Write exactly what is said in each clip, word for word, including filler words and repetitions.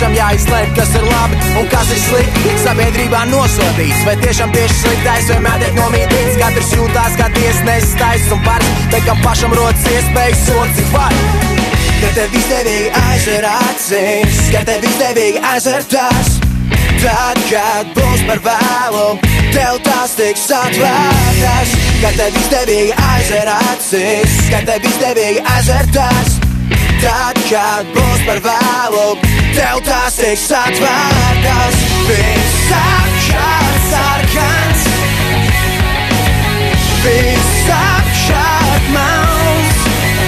pašam jāizlēm, kas ir labi un kas ir slikti. Sabiedrībā nosodīts, vai tiešām tieši sliktais vienmēr tiek nomītīts. Katrs jūtās kā tiesnesis taisns un pars, bet kam pašam rodas iespējas sots cik var. Kad tev izdevīgi aizver acīs, kad tev izdevīgi aizver tās, tad, kad būs par vēlu, tev tās tiks atvērtas. Kad tev izdevīgi aizver acīs, kad tev izdevīgi aizver tās, tad, kad būs par vēlu, tev tās tiks atvērtas. Viss apšārt sarkans, viss apšārt mauns.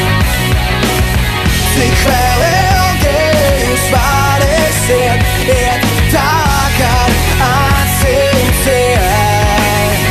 Cik vēl ilgi jūs varēsiet iet tālāk ar acīm ciet?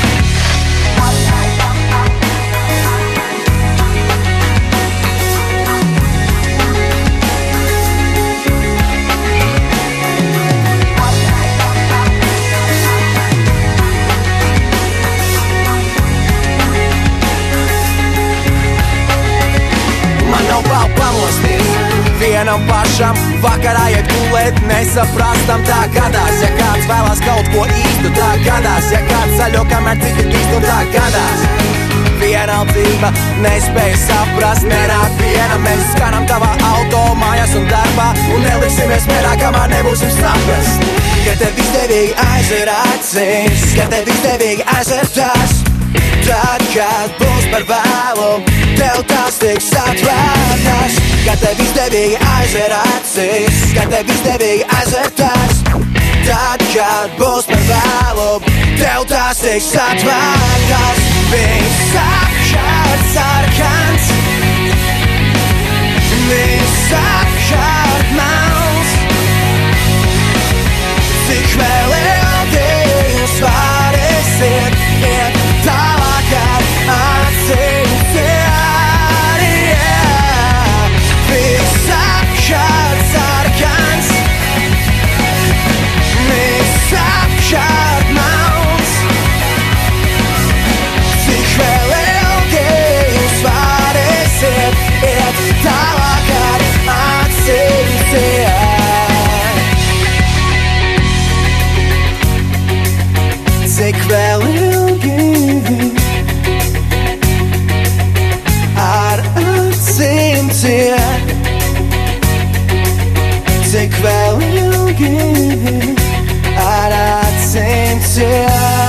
Man nav bail pamostīt, vienam pašam vakarā iet gulēt nesaprastam. Tā gadās, ja kāds vēlās kaut ko īstu, tā gadās, ja kāds zaļo, kamēr citi bīst, un tā gadās. Vienaldzība nespēja saprast, nenāk viena, mēs skanam tavā auto, mājās un darbā, un neliksimies mierā, kamēr nebūsim saprast. Kad tev izdevīgi aizver acīs, kad tev izdevīgi aizver tās, tad, kad būs par vēlu, tev tās tiks atvērtas. Kad tev izdevīgi aizver acīs, kad tev izdevīgi aizver tās, tad, kad būs par vēlu, tev tās tiks atvērtas. Viss apšārt sarkans, viss apšārt mauns. Cik vēl ilgi jūs varēsiet iet tālāk ar acīm ciet? Yeah. Viss apšārt sarkans, viss apšārt mauns. Cik vēl ilgi jūs varēsiet iet tālāk ar acīm ciet? Cik vēl ilgi ar acīm ciet? Cik vēl ilgi ar acīm ciet?